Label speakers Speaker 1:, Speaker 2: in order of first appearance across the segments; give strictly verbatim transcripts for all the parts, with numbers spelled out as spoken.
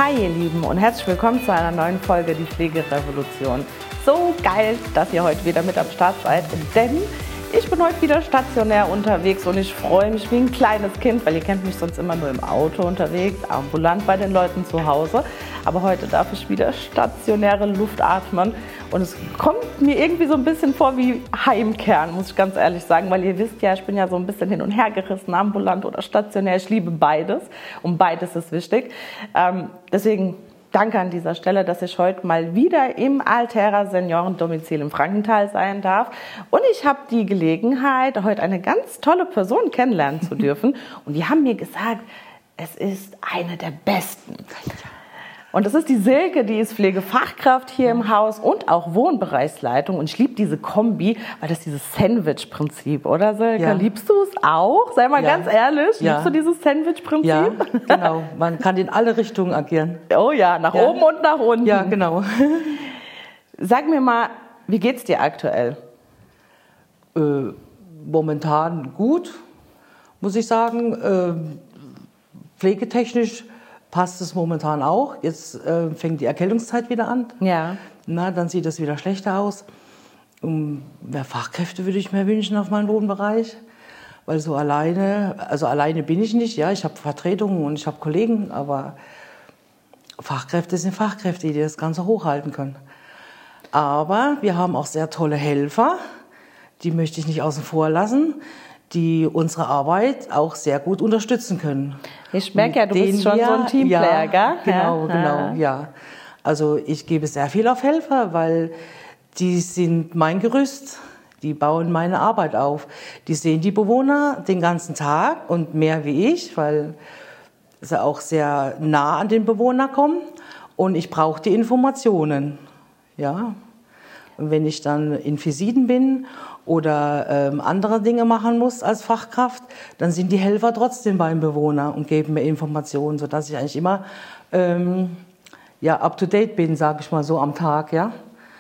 Speaker 1: Hi ihr Lieben und herzlich willkommen zu einer neuen Folge Die Pflegerevolution. So geil, dass ihr heute wieder mit am Start seid, denn ich bin heute wieder stationär unterwegs und ich freue mich wie ein kleines Kind, weil ihr kennt mich sonst immer nur im Auto unterwegs, ambulant bei den Leuten zu Hause. Aber heute darf ich wieder stationäre Luft atmen und es kommt mir irgendwie so ein bisschen vor wie Heimkehren, muss ich ganz ehrlich sagen, weil ihr wisst ja, ich bin ja so ein bisschen hin und her gerissen, ambulant oder stationär. Ich liebe beides und beides ist wichtig. Ähm, deswegen danke an dieser Stelle, dass ich heute mal wieder im Altera Seniorendomizil im Frankenthal sein darf. Und ich habe die Gelegenheit, heute eine ganz tolle Person kennenlernen zu dürfen. Und die haben mir gesagt, es ist eine der besten. Und das ist die Silke, die ist Pflegefachkraft hier im Haus und auch Wohnbereichsleitung. Und ich liebe diese Kombi, weil das ist dieses Sandwich-Prinzip, oder Silke? Ja. Liebst du es auch? Sei mal ja. ganz ehrlich,
Speaker 2: ja.
Speaker 1: liebst du dieses Sandwich-Prinzip?
Speaker 2: Ja, genau. Man kann in alle Richtungen agieren.
Speaker 1: Oh ja, nach ja. oben und nach unten.
Speaker 2: Ja, genau.
Speaker 1: Sag mir mal, wie geht's dir aktuell?
Speaker 2: Äh, momentan gut, muss ich sagen. Äh, pflegetechnisch passt es momentan auch. Jetzt äh, fängt die Erkältungszeit wieder an.
Speaker 1: Ja.
Speaker 2: Na, dann sieht es wieder schlechter aus. Um, mehr Fachkräfte würde ich mir wünschen auf meinem Wohnbereich. Weil so alleine, also alleine bin ich nicht. Ja, ich habe Vertretungen und ich habe Kollegen, aber Fachkräfte sind Fachkräfte, die das Ganze hochhalten können. Aber wir haben auch sehr tolle Helfer, die möchte ich nicht außen vor lassen, die unsere Arbeit auch sehr gut unterstützen können.
Speaker 1: Ich merke ja, du bist schon wir, so ein Teamplayer,
Speaker 2: ja,
Speaker 1: gell?
Speaker 2: Genau,
Speaker 1: ja.
Speaker 2: genau, ja. Also ich gebe sehr viel auf Helfer, weil die sind mein Gerüst, die bauen meine Arbeit auf. Die sehen die Bewohner den ganzen Tag und mehr wie ich, weil sie auch sehr nah an den Bewohner kommen. Und ich brauche die Informationen, ja. Und wenn ich dann in Visiten bin oder ähm, andere Dinge machen muss als Fachkraft, dann sind die Helfer trotzdem beim Bewohner und geben mir Informationen, sodass ich eigentlich immer ähm, ja, up to date bin, sage ich mal so, am Tag. Ja?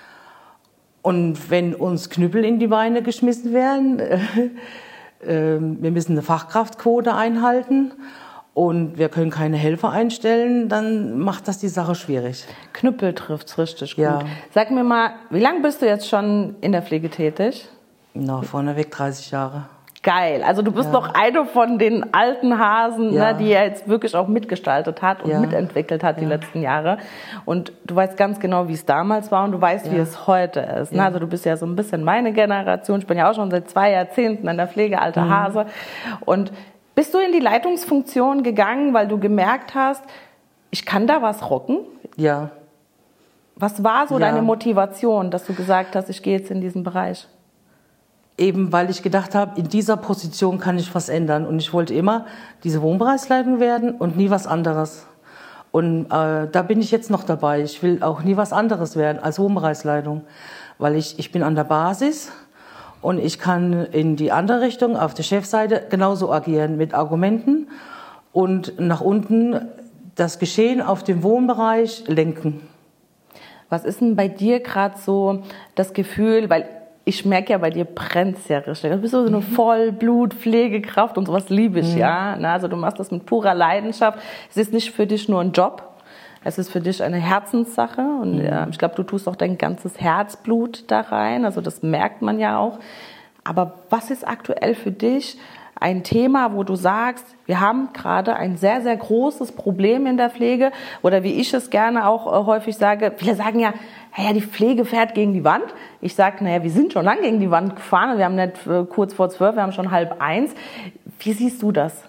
Speaker 2: Und wenn uns Knüppel in die Beine geschmissen werden, äh, äh, wir müssen eine Fachkraftquote einhalten und wir können keine Helfer einstellen, dann macht das die Sache schwierig.
Speaker 1: Knüppel trifft's richtig gut.
Speaker 2: Ja.
Speaker 1: Sag mir mal, wie lange bist du jetzt schon in der Pflege tätig?
Speaker 2: Na, vorneweg dreißig Jahre.
Speaker 1: Geil. Also du bist ja. doch eine von den alten Hasen, ja. ne, die er jetzt wirklich auch mitgestaltet hat und ja. mitentwickelt hat die ja. letzten Jahre. Und du weißt ganz genau, wie es damals war und du weißt, ja. wie es heute ist. Ne? Ja. Also du bist ja so ein bisschen meine Generation. Ich bin ja auch schon seit zwei Jahrzehnten in der Pflege, alter mhm. Hase. Und bist du in die Leitungsfunktion gegangen, weil du gemerkt hast, ich kann da was rocken?
Speaker 2: Ja.
Speaker 1: Was war so
Speaker 2: ja.
Speaker 1: deine Motivation, dass du gesagt hast, ich gehe jetzt in diesen Bereich?
Speaker 2: Eben, weil ich gedacht habe, in dieser Position kann ich was ändern. Und ich wollte immer diese Wohnbereichsleitung werden und nie was anderes. Und äh, da bin ich jetzt noch dabei. Ich will auch nie was anderes werden als Wohnbereichsleitung. Weil ich, ich bin an der Basis und ich kann in die andere Richtung, auf der Chefseite, genauso agieren mit Argumenten und nach unten das Geschehen auf dem Wohnbereich lenken.
Speaker 1: Was ist denn bei dir gerade so das Gefühl, weil ich merke ja, bei dir brennt es ja richtig. Du bist so eine Vollblut-Pflegekraft und sowas liebe ich, mhm. ja. Also du machst das mit purer Leidenschaft. Es ist nicht für dich nur ein Job, es ist für dich eine Herzenssache. Und mhm. ja, ich glaube, du tust auch dein ganzes Herzblut da rein. Also das merkt man ja auch. Aber was ist aktuell für dich ein Thema, wo du sagst, wir haben gerade ein sehr, sehr großes Problem in der Pflege oder wie ich es gerne auch äh, häufig sage, viele sagen ja, ja, die Pflege fährt gegen die Wand. Ich sage, naja, wir sind schon lange gegen die Wand gefahren. Wir haben nicht äh, kurz vor zwölf, wir haben schon halb eins. Wie siehst du das?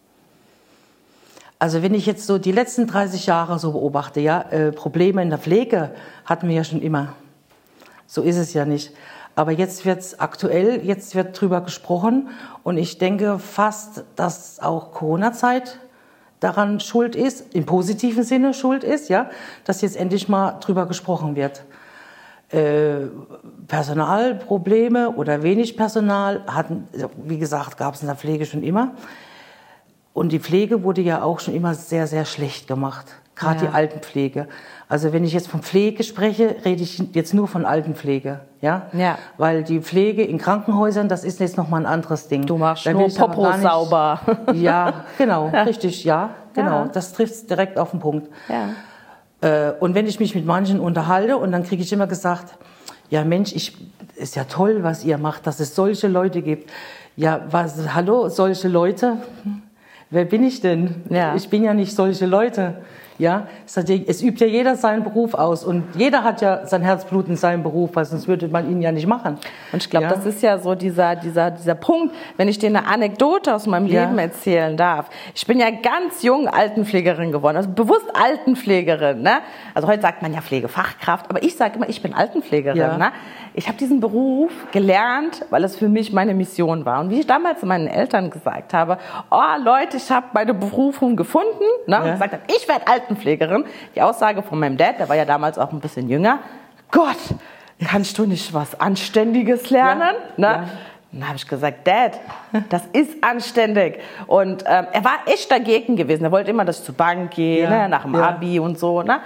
Speaker 2: Also wenn ich jetzt so die letzten dreißig Jahre so beobachte, ja, äh, Probleme in der Pflege hatten wir ja schon immer. So ist es ja nicht. Aber jetzt wird es aktuell, jetzt wird drüber gesprochen und ich denke fast, dass auch Corona-Zeit daran schuld ist, im positiven Sinne schuld ist, ja, dass jetzt endlich mal drüber gesprochen wird. Äh, Personalprobleme oder wenig Personal hatten, wie gesagt, gab es in der Pflege schon immer. Und die Pflege wurde ja auch schon immer sehr, sehr schlecht gemacht. Gerade ja. die Altenpflege. Also wenn ich jetzt von Pflege spreche, rede ich jetzt nur von Altenpflege. Ja?
Speaker 1: Ja.
Speaker 2: Weil die Pflege in Krankenhäusern, das ist jetzt nochmal ein anderes Ding.
Speaker 1: Du machst da nur Popo sauber.
Speaker 2: Ja, genau,
Speaker 1: ja.
Speaker 2: richtig, ja. Genau,
Speaker 1: ja.
Speaker 2: das trifft es direkt auf den Punkt.
Speaker 1: Ja.
Speaker 2: Äh, und wenn ich mich mit manchen unterhalte und dann kriege ich immer gesagt, ja Mensch, ich, ist ja toll, was ihr macht, dass es solche Leute gibt. Ja, was, hallo, solche Leute? Wer bin ich denn?
Speaker 1: Ja.
Speaker 2: Ich bin ja nicht solche Leute. Ja, es übt ja jeder seinen Beruf aus und jeder hat ja sein Herzblut in seinem Beruf, weil sonst würde man ihn ja nicht machen.
Speaker 1: Und ich glaube,
Speaker 2: ja.
Speaker 1: das ist ja so dieser, dieser, dieser Punkt, wenn ich dir eine Anekdote aus meinem
Speaker 2: ja.
Speaker 1: Leben erzählen darf. Ich bin ja ganz jung Altenpflegerin geworden, also bewusst Altenpflegerin. Ne? Also heute sagt man ja Pflegefachkraft, aber ich sage immer, ich bin Altenpflegerin.
Speaker 2: Ja.
Speaker 1: Ne? Ich habe diesen Beruf gelernt, weil es für mich meine Mission war. Und wie ich damals zu meinen Eltern gesagt habe, oh Leute, ich habe meine Berufung gefunden. Ne? Ja. Und gesagt habe, ich werde Altenpflegerin. Die Aussage von meinem Dad, der war ja damals auch ein bisschen jünger, Gott, kannst du nicht was Anständiges lernen? Ja. Ne? Ja. Dann habe ich gesagt, Dad, das ist anständig. Und ähm, er war echt dagegen gewesen. Er wollte immer, dass ich zur Bank gehe, ja. ne? nach dem ja. Abi und so. Ne?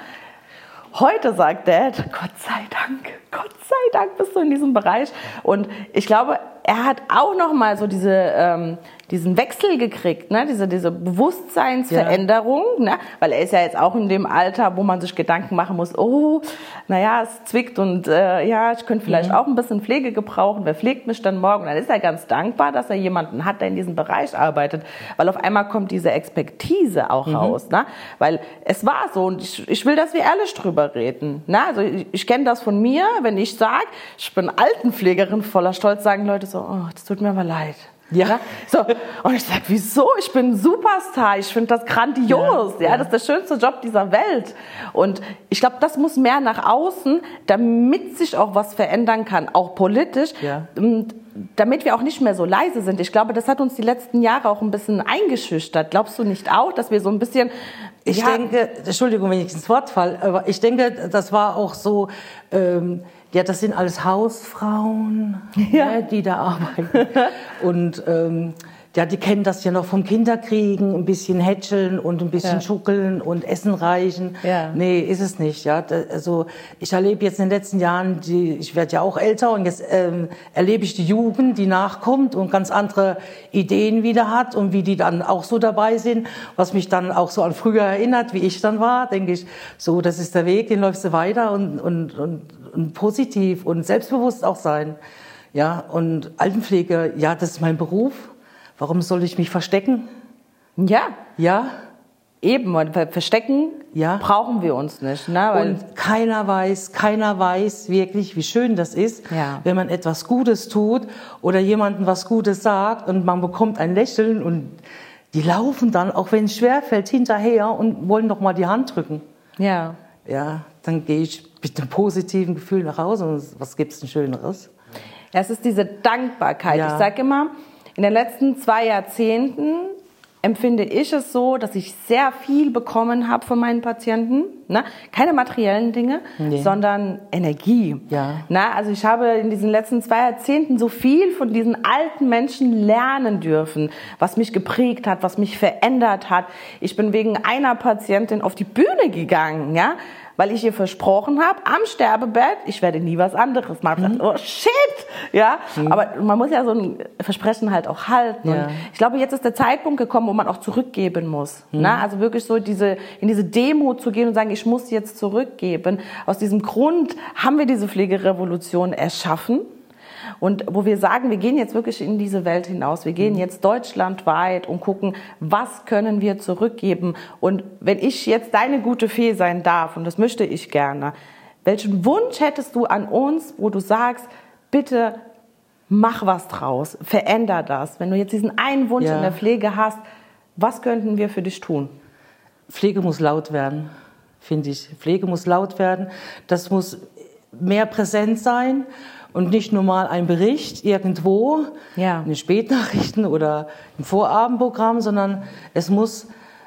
Speaker 1: Heute sagt Dad, Gott sei Dank, Gott sei Dank bist du in diesem Bereich. Und ich glaube, er hat auch noch mal so diese, ähm, diesen Wechsel gekriegt, ne? diese, diese Bewusstseinsveränderung, ja. ne? Weil er ist ja jetzt auch in dem Alter, wo man sich Gedanken machen muss, oh, naja, es zwickt und äh, ja, ich könnte vielleicht mhm. auch ein bisschen Pflege gebrauchen, wer pflegt mich dann morgen? Und dann ist er ganz dankbar, dass er jemanden hat, der in diesem Bereich arbeitet, weil auf einmal kommt diese Expertise auch mhm. raus, ne? Weil es war so und ich, ich will, dass wir ehrlich drüber reden. Ne? Also ich, ich kenne das von mir, wenn ich sage, ich bin Altenpflegerin, voller Stolz sagen Leute so, oh, das tut mir aber leid. Ja. So. Und ich sage, wieso? Ich bin ein Superstar. Ich finde das grandios. Ja, ja. Das ist der schönste Job dieser Welt. Und ich glaube, das muss mehr nach außen, damit sich auch was verändern kann, auch politisch. Ja. Damit wir auch nicht mehr so leise sind. Ich glaube, das hat uns die letzten Jahre auch ein bisschen eingeschüchtert. Glaubst du nicht auch, dass wir so ein bisschen...
Speaker 2: Ich ja, denke, Entschuldigung, wenn ich ins Wort falle, aber ich denke, das war auch so... Ähm, Ja, das sind alles Hausfrauen, ja. ne, die da arbeiten. Und ähm, ja, die kennen das ja noch vom Kinderkriegen, ein bisschen hätscheln und ein bisschen ja. schuckeln und Essen reichen. Ja. Nee, ist es nicht. Ja, also ich erlebe jetzt in den letzten Jahren, die, ich werde ja auch älter und jetzt ähm, erlebe ich die Jugend, die nachkommt und ganz andere Ideen wieder hat und wie die dann auch so dabei sind, was mich dann auch so an früher erinnert, wie ich dann war, denke ich, so, das ist der Weg, den läufst du weiter und, und, und, und positiv und selbstbewusst auch sein. Ja, und Altenpflege, ja, das ist mein Beruf. Warum soll ich mich verstecken?
Speaker 1: Ja.
Speaker 2: Ja.
Speaker 1: Eben, weil verstecken ja. brauchen wir uns nicht. Ne? Weil
Speaker 2: und keiner weiß, keiner weiß wirklich, wie schön das ist, ja. wenn man etwas Gutes tut oder jemandem was Gutes sagt und man bekommt ein Lächeln und die laufen dann, auch wenn es schwerfällt, hinterher und wollen noch mal die Hand drücken.
Speaker 1: Ja.
Speaker 2: Ja, dann gehe ich mit einem positiven Gefühl nach Hause und was gibt's denn Schöneres?
Speaker 1: Ja, es ist diese Dankbarkeit. Ja. Ich sage immer, in den letzten zwei Jahrzehnten empfinde ich es so, dass ich sehr viel bekommen habe von meinen Patienten. Ne? Keine materiellen Dinge, nee. sondern Energie. Ja. Na, also ich habe in diesen letzten zwei Jahrzehnten so viel von diesen alten Menschen lernen dürfen, was mich geprägt hat, was mich verändert hat. Ich bin wegen einer Patientin auf die Bühne gegangen, ja, weil ich ihr versprochen habe, am Sterbebett, ich werde nie was anderes machen. Mhm. Oh shit! Ja, mhm. aber man muss ja so ein Versprechen halt auch halten. Ja. Und ich glaube, jetzt ist der Zeitpunkt gekommen, wo man auch zurückgeben muss. Mhm. Ne? Also wirklich so diese, in diese Demut zu gehen und sagen, ich muss jetzt zurückgeben. Aus diesem Grund haben wir diese Pflegerevolution erschaffen. Und wo wir sagen, wir gehen jetzt wirklich in diese Welt hinaus, wir gehen jetzt deutschlandweit und gucken, was können wir zurückgeben. Und wenn ich jetzt deine gute Fee sein darf, und das möchte ich gerne, welchen Wunsch hättest du an uns, wo du sagst, bitte mach was draus, veränder das. Wenn du jetzt diesen einen Wunsch ja. in der Pflege hast, was könnten wir für dich tun?
Speaker 2: Pflege muss laut werden, finde ich. Pflege muss laut werden. Das muss mehr präsent sein. Und nicht nur mal ein Bericht irgendwo, ja. in den Spätnachrichten oder im Vorabendprogramm, sondern es muss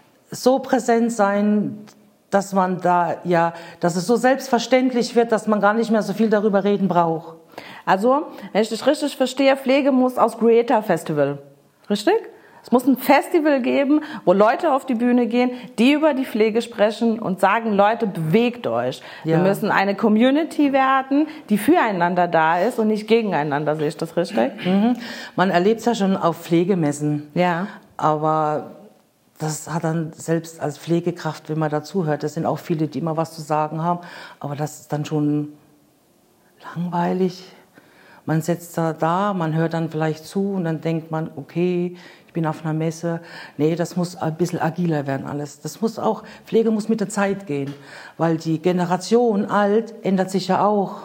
Speaker 2: so präsent sein, dass man da, ja, dass es so selbstverständlich wird, dass man gar nicht mehr so viel darüber reden braucht.
Speaker 1: Also, wenn ich dich richtig verstehe, Pflege muss aus Creator Festival. Richtig? Es muss ein Festival geben, wo Leute auf die Bühne gehen, die über die Pflege sprechen und sagen, Leute, bewegt euch. Ja. Wir müssen eine Community werden, die füreinander da ist und nicht gegeneinander. Sehe ich das richtig?
Speaker 2: Mhm. Man erlebt es ja schon auf Pflegemessen.
Speaker 1: Ja.
Speaker 2: Aber das hat dann selbst als Pflegekraft, wenn man dazuhört, das sind auch viele, die immer was zu sagen haben, aber das ist dann schon langweilig. Man sitzt da, da, man hört dann vielleicht zu und dann denkt man, okay, ich bin auf einer Messe. Nee, das muss ein bisschen agiler werden alles. Das muss auch, Pflege muss mit der Zeit gehen, weil die Generation alt ändert sich ja auch.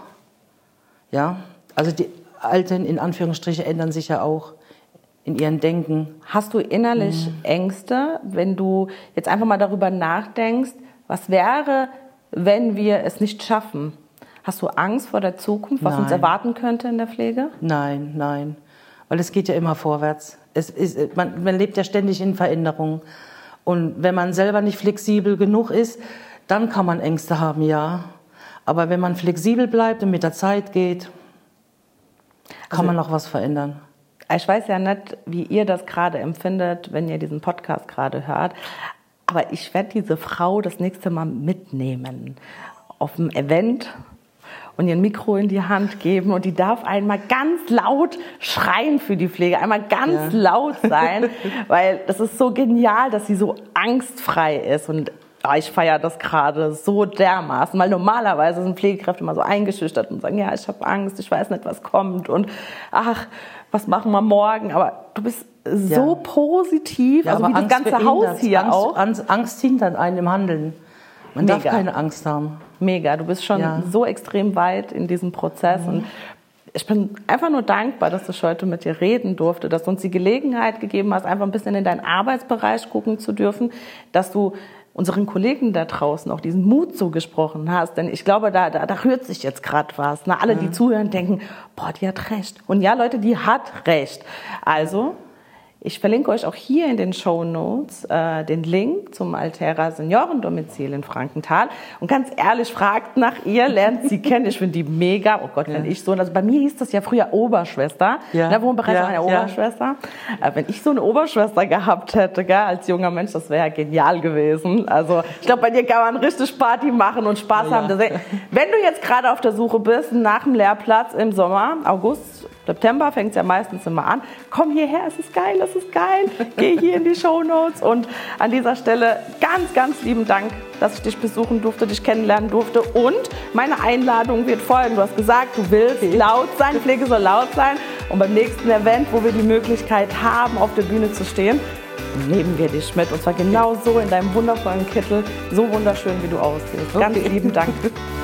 Speaker 2: Ja, also die Alten in Anführungsstrichen ändern sich ja auch in ihrem Denken.
Speaker 1: Hast du innerlich hm. Ängste, wenn du jetzt einfach mal darüber nachdenkst, was wäre, wenn wir es nicht schaffen? Hast du Angst vor der Zukunft, was
Speaker 2: Nein.
Speaker 1: uns erwarten könnte in der Pflege?
Speaker 2: Nein, nein, weil es geht ja immer vorwärts. Es ist, man, man lebt ja ständig in Veränderungen. Und wenn man selber nicht flexibel genug ist, dann kann man Ängste haben, ja. Aber wenn man flexibel bleibt und mit der Zeit geht, kann also, man auch was verändern.
Speaker 1: Ich weiß ja nicht, wie ihr das gerade empfindet, wenn ihr diesen Podcast gerade hört. Aber ich werde diese Frau das nächste Mal mitnehmen auf dem Event und ihr ein Mikro in die Hand geben und die darf einmal ganz laut schreien für die Pflege, einmal ganz ja. laut sein, weil das ist so genial, dass sie so angstfrei ist und oh, ich feiere das gerade so dermaßen, weil normalerweise sind Pflegekräfte immer so eingeschüchtert und sagen, ja, ich habe Angst, ich weiß nicht, was kommt und ach, was machen wir morgen, aber du bist so ja. positiv,
Speaker 2: ja,
Speaker 1: also wie das ganze Haus hier
Speaker 2: Angst,
Speaker 1: auch.
Speaker 2: Angst, Angst hindert einen im Handeln. Man
Speaker 1: Mega.
Speaker 2: darf keine Angst haben.
Speaker 1: Mega, du bist schon ja. so extrem weit in diesem Prozess mhm. und ich bin einfach nur dankbar, dass ich heute mit dir reden durfte, dass du uns die Gelegenheit gegeben hast, einfach ein bisschen in deinen Arbeitsbereich gucken zu dürfen, dass du unseren Kollegen da draußen auch diesen Mut zugesprochen hast, denn ich glaube, da, da, da rührt sich jetzt gerade was. Na, alle, die mhm. zuhören, denken, boah, die hat recht. Und ja, Leute, die hat recht. Also, ich verlinke euch auch hier in den Shownotes äh, den Link zum Altera Seniorendomizil in Frankenthal. Und ganz ehrlich, fragt nach ihr, lernt sie kennen. Ich finde die mega. Oh Gott, ja. wenn ich so... Also bei mir hieß das ja früher Oberschwester. Ja. Da wohnt bereits ja. eine Oberschwester. Ja. Äh, wenn ich so eine Oberschwester gehabt hätte, gell, als junger Mensch, das wäre ja genial gewesen. Also ich glaube, bei dir kann man richtig Party machen und Spaß ja. haben. Wenn du jetzt gerade auf der Suche bist, nach dem Lehrplatz im Sommer, August, September fängt es ja meistens immer an. Komm hierher, es ist geil, es ist geil. Geh hier in die Shownotes. Und an dieser Stelle ganz, ganz lieben Dank, dass ich dich besuchen durfte, dich kennenlernen durfte. Und meine Einladung wird folgen. Du hast gesagt, du willst laut sein, Pflege soll laut sein. Und beim nächsten Event, wo wir die Möglichkeit haben, auf der Bühne zu stehen, nehmen wir dich mit. Und zwar genau so in deinem wundervollen Kittel, so wunderschön, wie du aussiehst. Okay. Ganz lieben Dank.